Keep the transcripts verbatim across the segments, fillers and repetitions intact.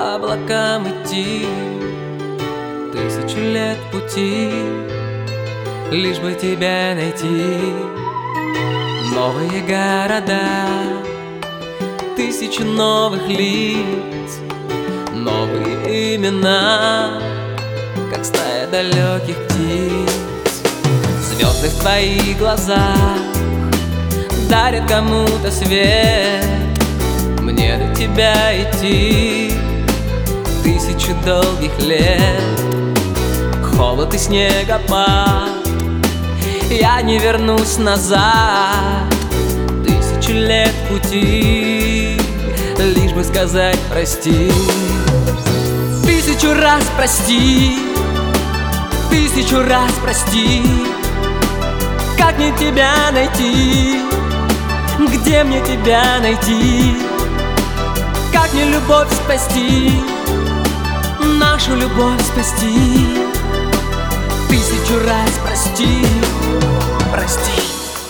по облакам идти, тысячу лет пути, лишь бы тебя найти. Новые города, тысячи новых лиц, новые имена, как стая далеких птиц. Звезды в твоих глазах дарят кому-то свет, мне до тебя идти тысячу долгих лет. Холод и снегопад, я не вернусь назад. Тысячу лет пути, лишь бы сказать прости. Тысячу раз прости, тысячу раз прости. Как мне тебя найти? Где мне тебя найти? Как мне любовь спасти? Нашу любовь спасти. Тысячу раз прости, прости.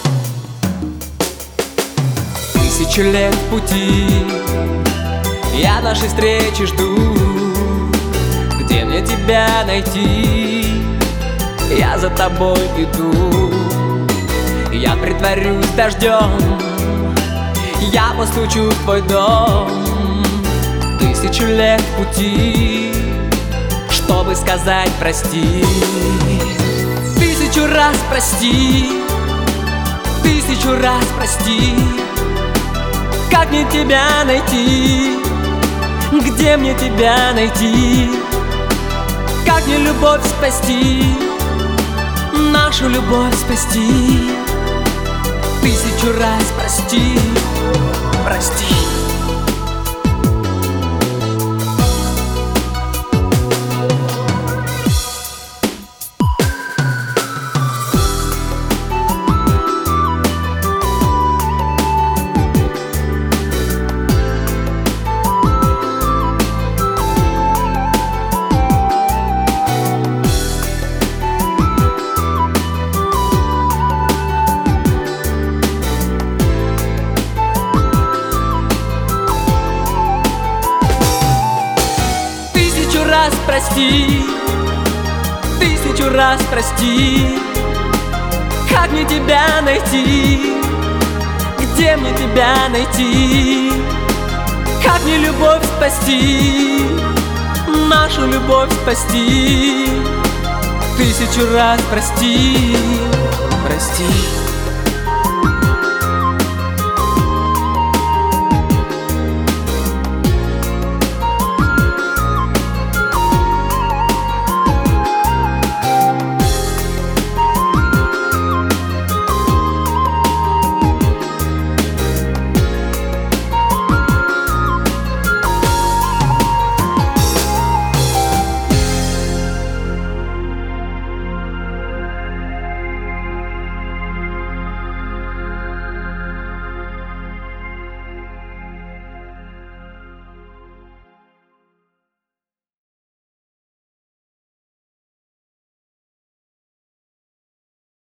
Тысячу лет пути, я нашей встречи жду. Где мне тебя найти? Я за тобой иду. Я притворюсь дождем, я постучу в твой дом. Тысячу лет пути, чтобы сказать прости. Тысячу раз прости, тысячу раз прости. Как мне тебя найти? Где мне тебя найти? Как мне любовь спасти? Нашу любовь спасти. Тысячу раз прости, прости. Раз прости, тысячу раз прости. Как мне тебя найти? Где мне тебя найти? Как мне любовь спасти? Нашу любовь спасти. Тысячу раз прости, прости.